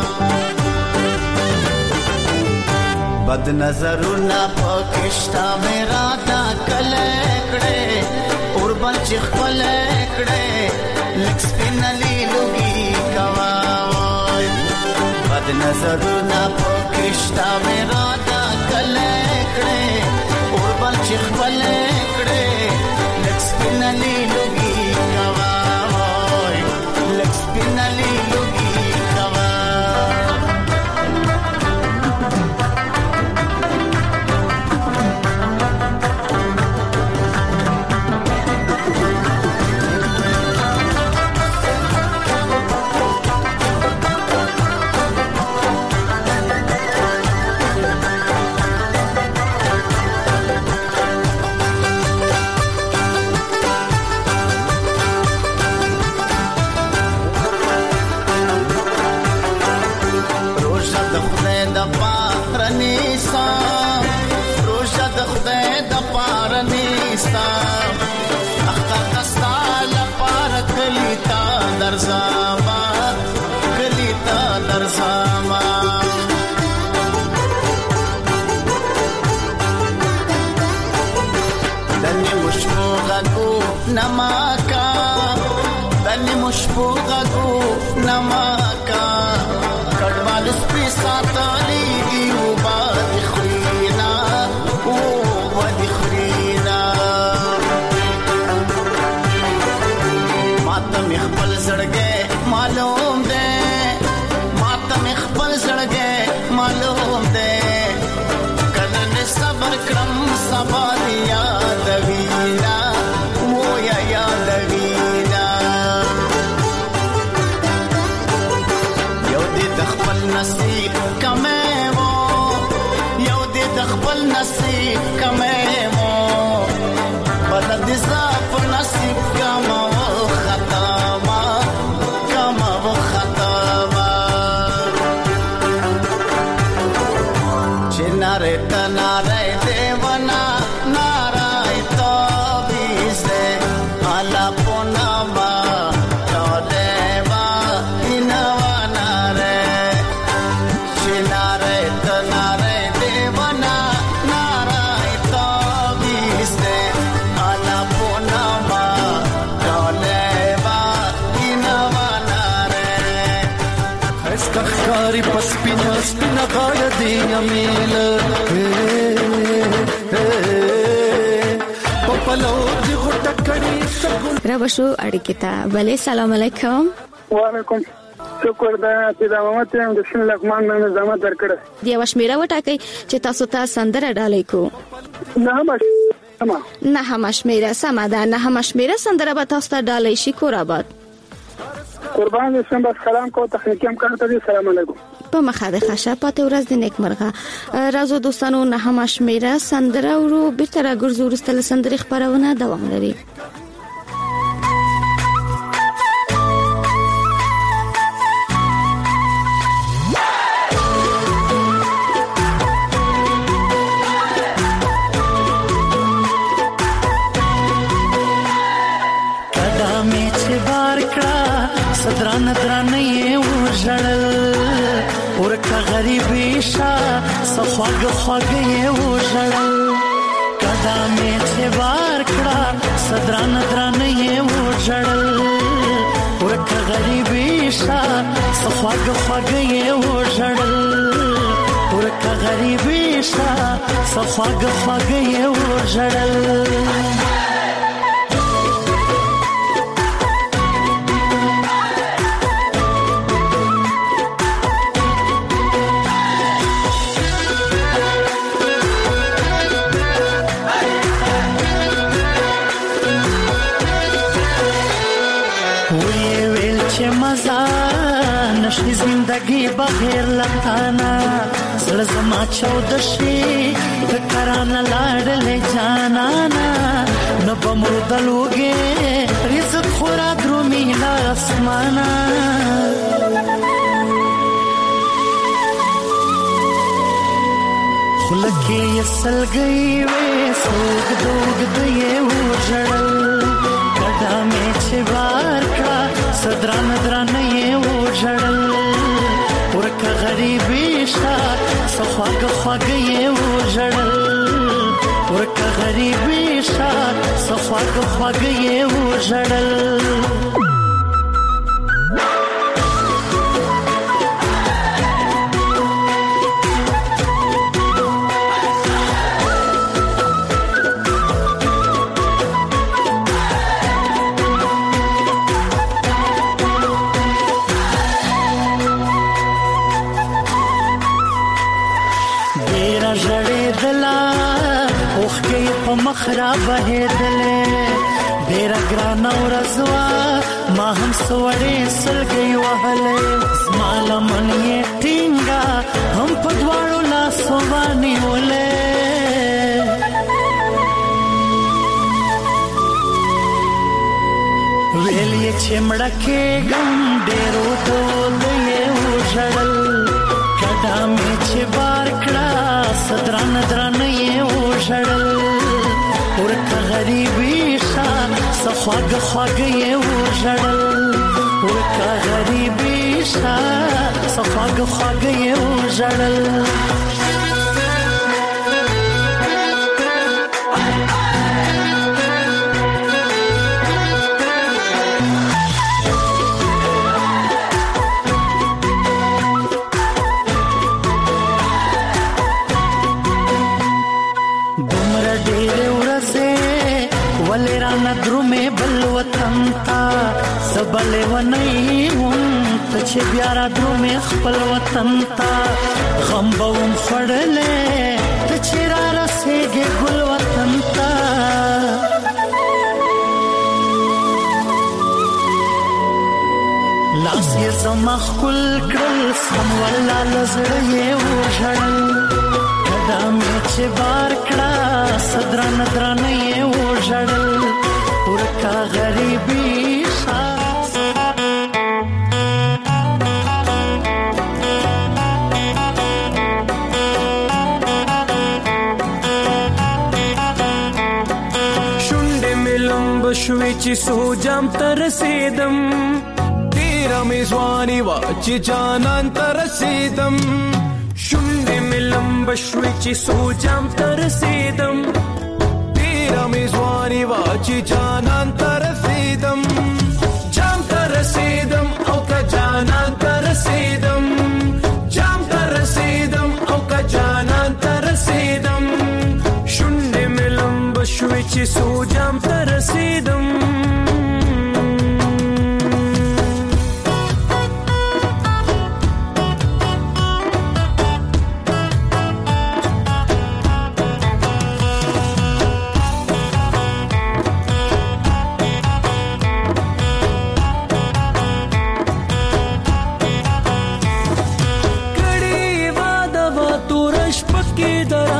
بد نظرونه پکشتا میرا دا کله کړه اور بل چې خپل کړه لکس پینلی لوګي کوا بد نظرونه پکشتا میرا دا کله کړه اور بل چې خپل کړه لکس پینلی لوګي کوا لکس پینلی لوګي کوا درزاما کلیتا درزاما دنی مشبوغا گو نماکا دنی مشبوغا گو نماکا کڑوال سپی ساتالی دیو باد خرینا او باد خرینا ماتم خپل زړګې معلوم ده ماتم خپل زړګې معلوم ده کله نه صبر کړم سبا یاد وینا و یا یاد وینا یو دې خپل نصیب کمه وو یو دې خپل نصیب کمه وو بدل دې صاف نصیب کمه ناره تناره دیوانا نارای تو بیزه حالا پوناما چولیوا اینوا ناره چناره تناره دیوانا نارای تو بیزه حالا پوناما چولیوا اینوا ناره اسکا خاری پس پینا سپینا غایا دی امیل را بشو اړیکې ته بلې سلام علیکم وعلیکم شکر دا چې دا محمد ته د شین لقمان نن زحمت درکړه. دی وشمیره وټاکي چې تاسو ته سندره ډالۍ کو. نه ماشما نه همشمیره سم ده. نه همشمیره سندره به تاسو ته ډالۍ شي. کور آباد. قربان شم. بس سلام کو تخنیکی هم کار ته. سلام علیکم. په مخه د خشه پاتې ورځ د نیکمرغه. راځو دوستانو نه همشمیره سندره ورو بیرته راګرځو. ورستله سندري خبرونه دوام لري. دران دران یې وژړل ورکه غریبي شا صفاګ خواګ یې وژړل کدا مې چې بار کړه صدران دران یې وژړل ورکه غریبي شا صفاګ خواګ یې وژړل ورکه غریبي شا صفاګ خواګ یې وژړل. نشي زندگی بغیر لتانا زړه زما چود شي فکرانه لاړلې جانانا نو بمردلوګي رزق خورا درومي لا اسمانا خلکه یسلګي وې سوګ دوګ دې وژړل کډا مې چې بار کړه صدران دران یې وژړل ورکه غریبي شا صفاګ خواګ یې وژړل ورکه غریبي شا صفاګ خواګ یې وژړل. خراب هېدلې ډېر ګران او رضوا ما هم سوړې سلګي وهلې زما لمن یې ټینګا هم په دواړو لاسو باندې ولې ویل یې چې مړه کېږم ډېرو دود یې وژړل کډا مې چې بار کړه صدران دران یې وژړل ورکه غریبي شا صفاګ خواګ یې وژړل ورکه غریبي شا صفاګ خواګ یې وژړل. بلې ونی وم ته چې بیا را درومې خپل وطن ته غم به وم خوړلې ته چې را رسېږې ګل وطن ته لاس یې زما ښکل کړل سم والله له زړه یې وژړل کډه مې چې بار کړه صدران درانه یې وژړل ورکه غریبي شا شوي چې سوجام تر رسیدم تیرا میزوانی وا چې جانان تر رسیدم شونډې ملم بشوي چې سوجام تر رسیدم تیرا میزوانی وا چې جانان تر رسیدم جام تر رسیدم او کا جانان تر رسیدم جام تر رسیدم او کا جانان تر رسیدم شونډې ملم بشوي چې سوجام تر رسیدم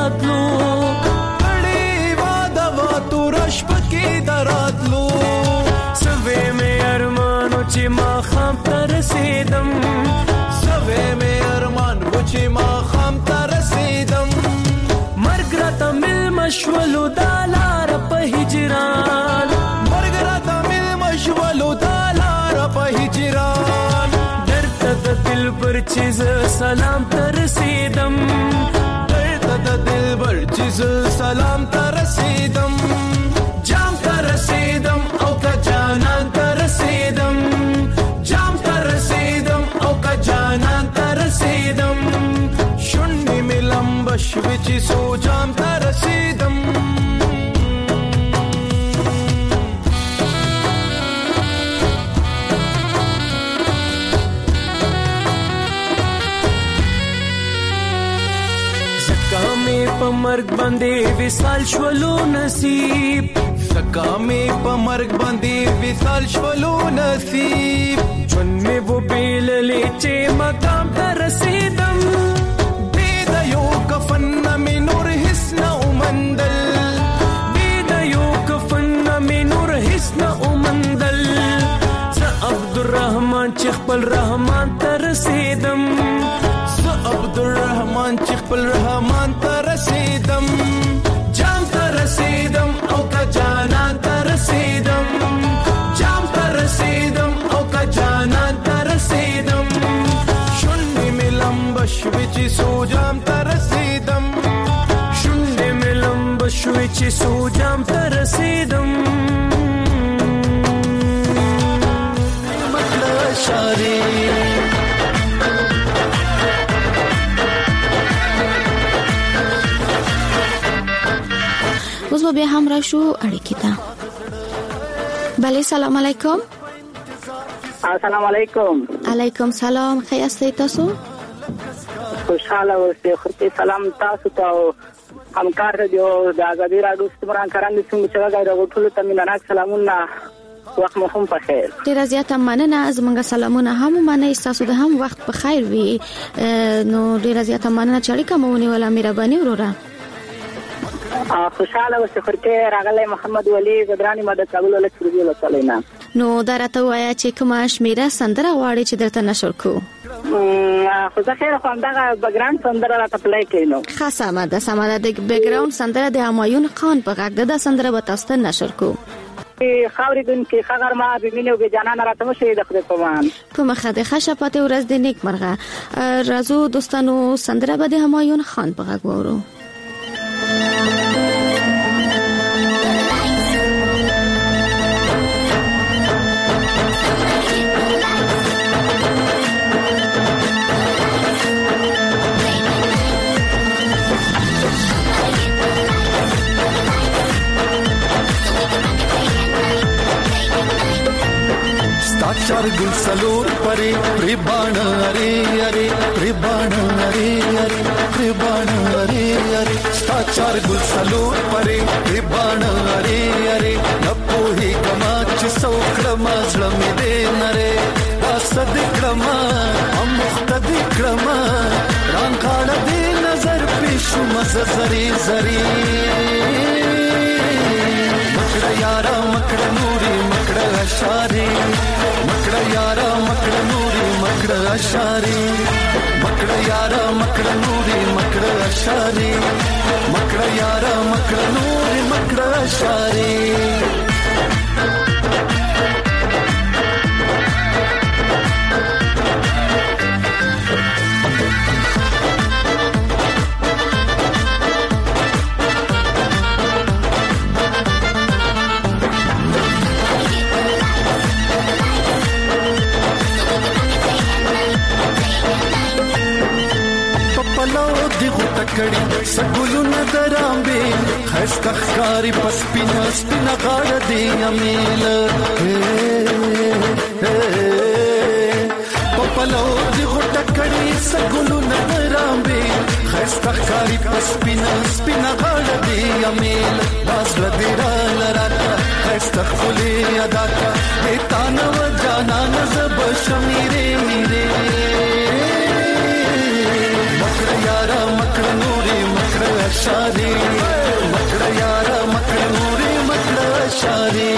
راتلو کړي واده وا تورش پکې دراتلو سوي مې ارمانو چې ما خام تر رسیدم سوي مې ارمان و چې ما خام تر رسیدم مرګ راته مل مشولو دالار په هجران مرګ راته مل مشولو دالار په هجران درته د دل پر چیز سلام تر رسیدم درته د دل پر چیز سلام تر رسیدم جام تر رسیدم او کا جانان تر رسیدم جام تر رسیدم او کا جانان تر رسیدم شونډې مې لمبه شوې چې سو جام تر رسیدم په مرګ باندې وصال شولو نصیب سکا مې په مرګ باندې وصال شولو نصیب چون مې و بیللې چې مقام ته رسیدم بې د یو کفن مې نور هیڅ نه ومندل بې د یو کفن مې نور هیڅ نه ومندل زه عبدالرحمن چې خپل رحمان ته رسیدم عبدالرحمن چې خپل رحمان ته رسیدم جام ته رسیدم او کا جانان ته رسیدم جام ته رسیدم او کا جانان ته رسیدم شونډې مې لمبه شوې چې سو جام ته رسیدم شونډې مې لمبه شوې چې سو جام ته رسیدم مطلب شاری اوس به هم راشو اړیکې ته. بله سلام علیکم. السلام علیکم. علیکم سلام. ښه یاستئ تاسو؟ خوشحاله اوسئ. خو سلام تاسو ته او همکار رادیو د ازادي راډیو ستمران کاران د څنګه چې راغلی ټول ته مینانات سلامونه. وخت مو هم په خیر. ډیره زیاته مننه. زموږ سلامونه هم منئ. تاسو د هم وخت په خیر وي. نو ډیره زیاته مننه چې اړیکه مو ونیوله. مهرباني وروره. خوشحاله اوسئ. خورته راغلی محمد ولی زدرانی ماده کابل له چرګي له چلینا. نو درته وایا چې کومه شمیره سندره غواړي چې درته نشر کو؟ خو زه خیر خو همدغه بیکګراوند سندره راته پلی کینو. ښه سمه ده سمه ده. د بیکګراوند سندره د همایون خان په غږ ده. سندره به تاسو ته نشر کو. خاوریدونکو خبر ما بمینه او بجانان راته مشه د خپل پمان په مخه د خشپته ورځ د نیک مرغه. رازو دوستانو سندره به د همایون خان په غږ وورو. चार गुल सलोर परे रिबाण अरे अरे रिबाण अरे अरे रिबाण अरे अरे चार गुल सलोर परे रिबाण अरे अरे नपो ही कमा चिसो क्रमा जलमे दे नरे दासद क्रमा हम मुख्तदी क्रमा रांकाड़ दे नजर पेशु मज़री जरी मकड़ा यारा मकड़ा नूरी मकड़ा अशारी मकड़ा यारा मकड़ा नूरी मकड़ा अशारी मकड़ा यारा मकड़ा नूरी मकड़ा अशारी मकड़ा यारा मकड़ा नूरी मकड़ा अशारी کړي سګولو نظرام به خسته خاري پسپینا سپینا غاړه دی امیل پپلو دی غټ کړي سګولو نظرام به خسته خاري پسپینا سپینا غاړه دی امیل باز لدی را لراتا خسته خولي ادا کا دیتا نو جانا نزب شمیره میره مکړه یارا مکړه نوري مکړه شاري مکړه یار مکړه نورې مکړه شاري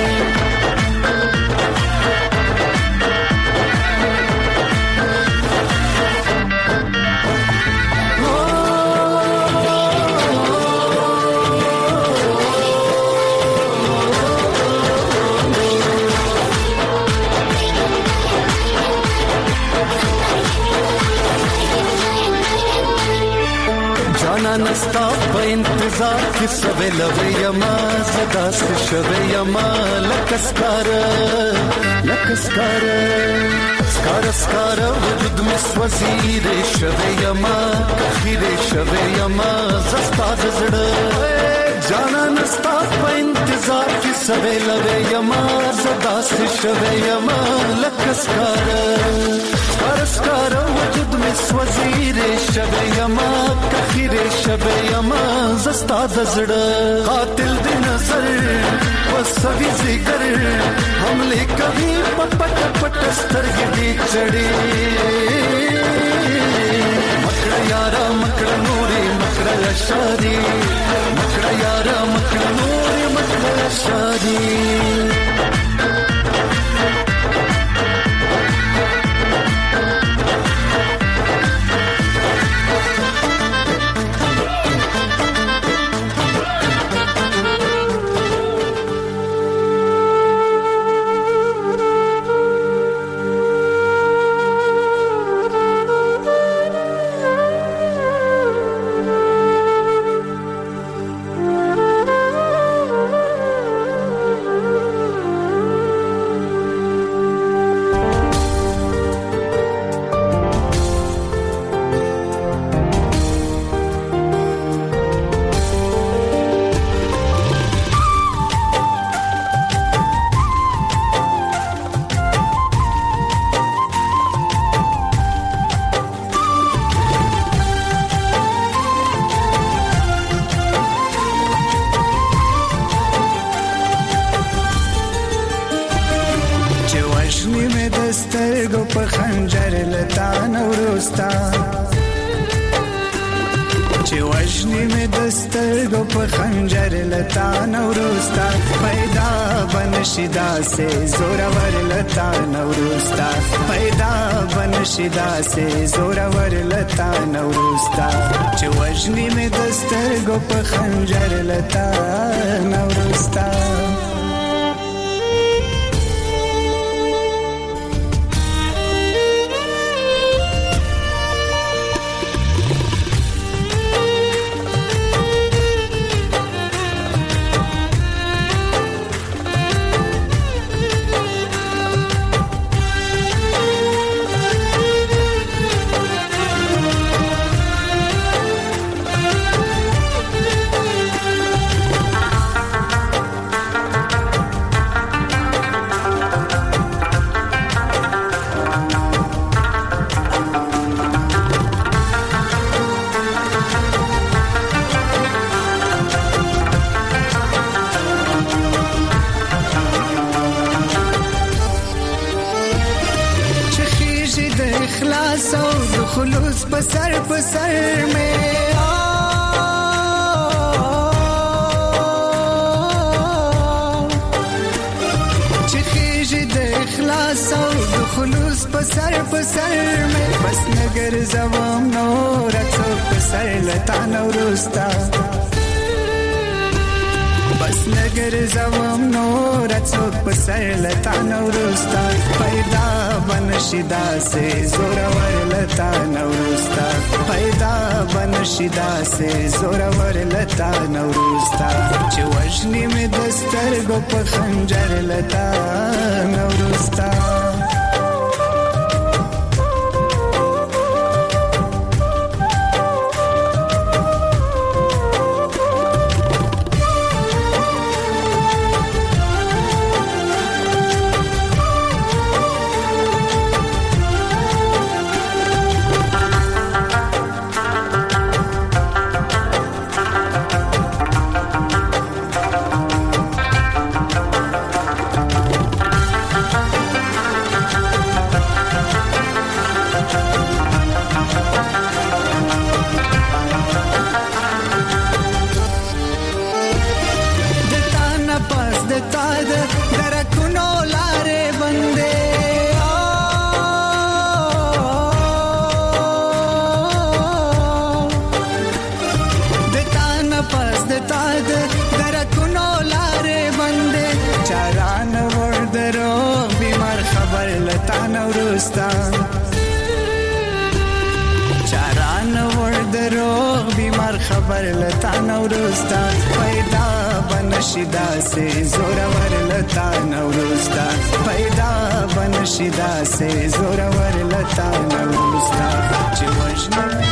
نستا په انتظار کې سوي لوي یما زدا شوي یما لکسکار لکسکار سکار سکار وجود مې سوځي شوي یما خیر شوي یما زستا زړه جانا نستا په انتظار کې سوي لوي یما زدا شوي یما لکسکار سکار سکار وجود مې سوځي شوي یما خیر شبه یما زستا دزړه قاتل دی نظر وسوي زګر حمله کوي پټ پټ سترګې دي چړې مکړه یارا مکړه نورې مکړه شادي مکړه یارا مکړه نورې مکړه شادي से जोरावर लता नवरुस्ता पैदा बनशिदा से जोरावर लता नवरुस्ता चवजनी में दस्तर गोप खंजर लता नवरुस्ता خلوص بسر بسر में چخیج د اخلاص او د خلوص بسر بسر में بس نگر زوام نور څو بسر لتا نورستا بس نگر زوام نور څو بسر لتا نورستا پیدا बनशिदा से जोरावर लता नवरुस्ता पैदा बनशिदा से जोरावर लता नवरुस्ता चवजनी में दस्तर गोप खंजर लता नवरुस्ता نور دروغ بیمار خبر لتا نوروستا پیدا بنشدا سے زور ور لتا نوروستا پیدا بنشدا سے زور ور لتا نوروستا چې وژنه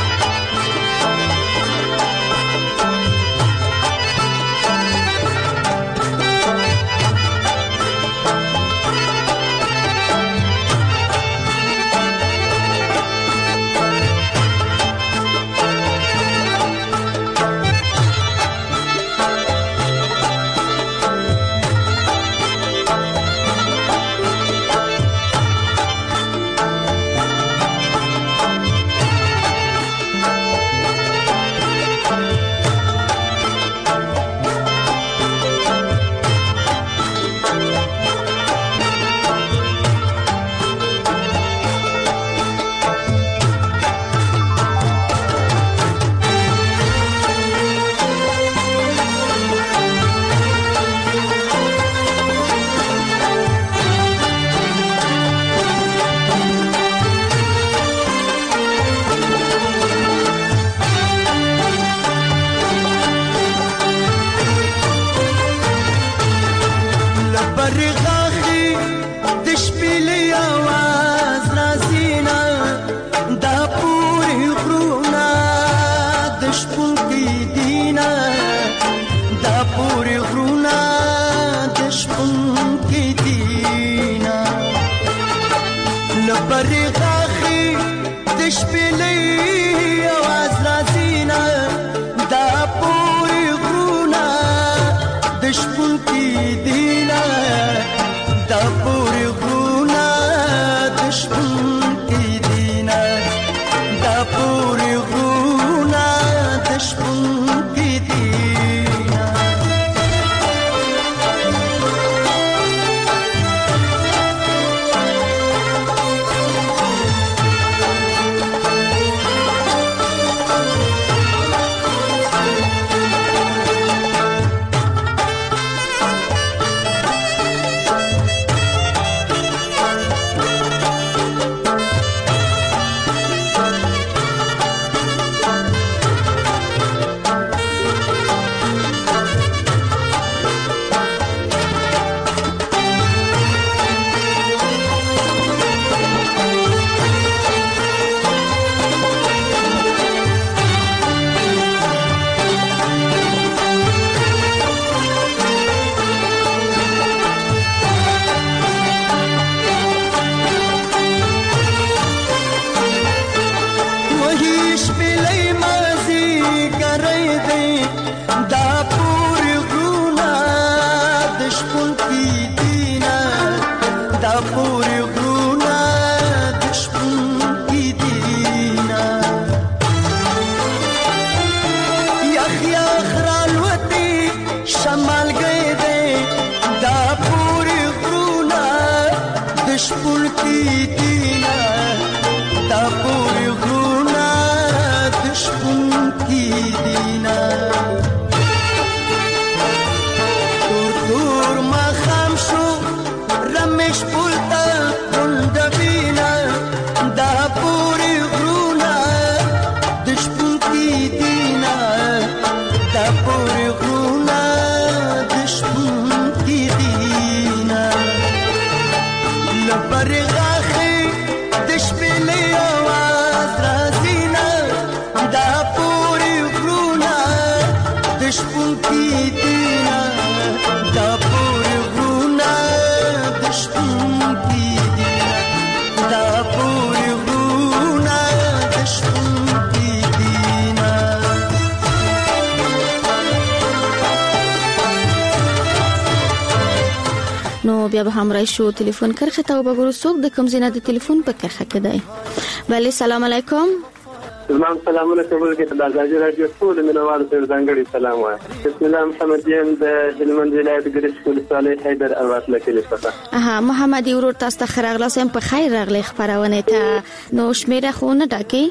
بیا به هم راشو تلیفون کرخه ته وګورو څوک د کوم زینه د تلیفون په کرخه کې دی. بله سلام علیکم. زمام سلامونه کوم کې د ازادي رادیو ټول منوال پر ځانګړي سلام وایم. بسم الله محمد یم د هلمند ولایت ګریس ولسوالۍ حیدر الوات لکه څه. اها محمد ورور تاسو ته خیرغلا سم په خیر راغلی خبرونه ته نو شمیره خو نه ډاکي.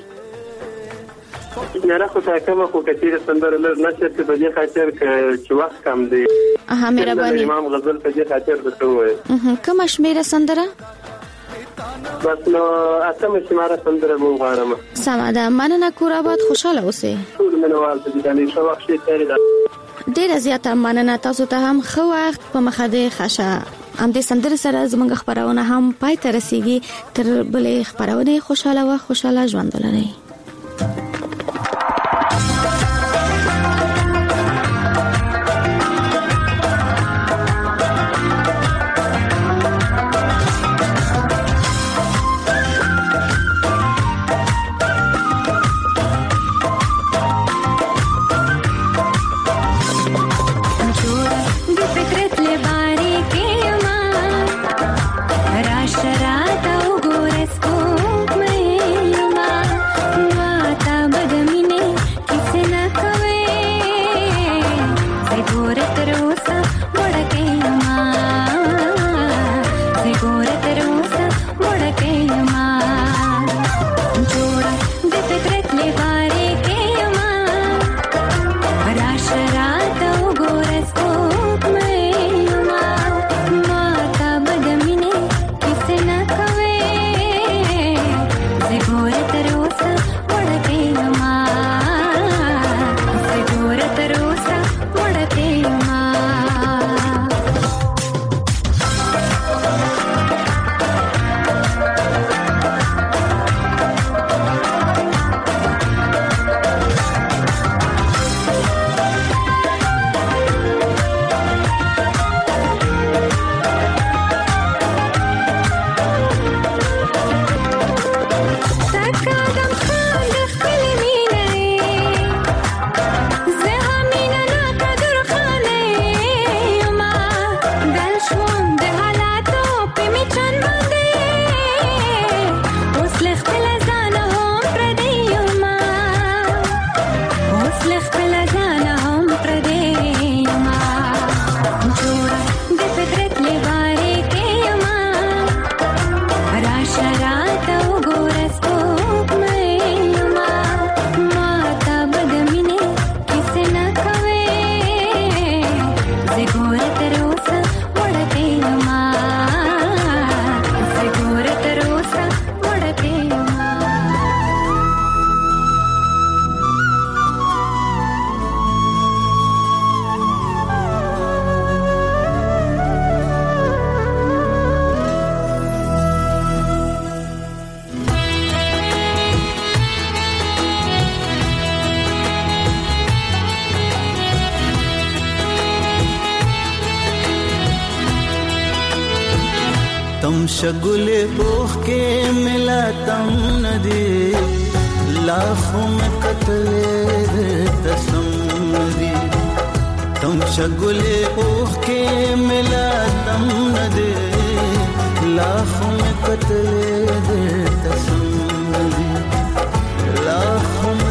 نه راخو ته کوم خو کثیر سندر لر نشته په دې خاطر چې وخت کم دی. اها مهرباني. امام غزل په دې خاطر درته وایي. کوم شمیره سندره؟ بس نو اتمه شماره سندره مو غواړم. سمه ده، مننه. کور آباد، خوشاله اوسئ. ټول منوال په دې ښه وخت تیرې ده. ډیره زیاته مننه. تاسو ته هم ښه وخت په مخه دی. ښه ام دې سندره سره زموږ خبرونه هم پای ته رسیږي. تر بلې خبرونه خوشاله و خوشاله ژوند ولرئ. शगुले बोख के मिला तम नदी लाखों में कतले तसम्मदी तुम शगुले बोख के मिला तम नदी लाखों में कतले तसम्मदी लाखों में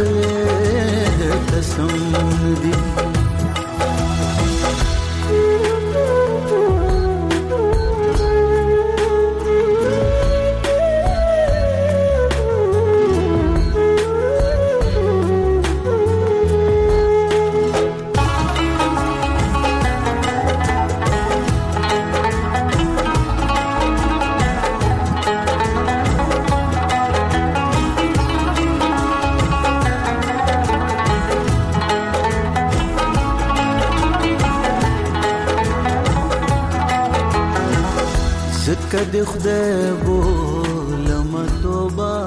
कतले तसम्मदी کد خدای بولم توبه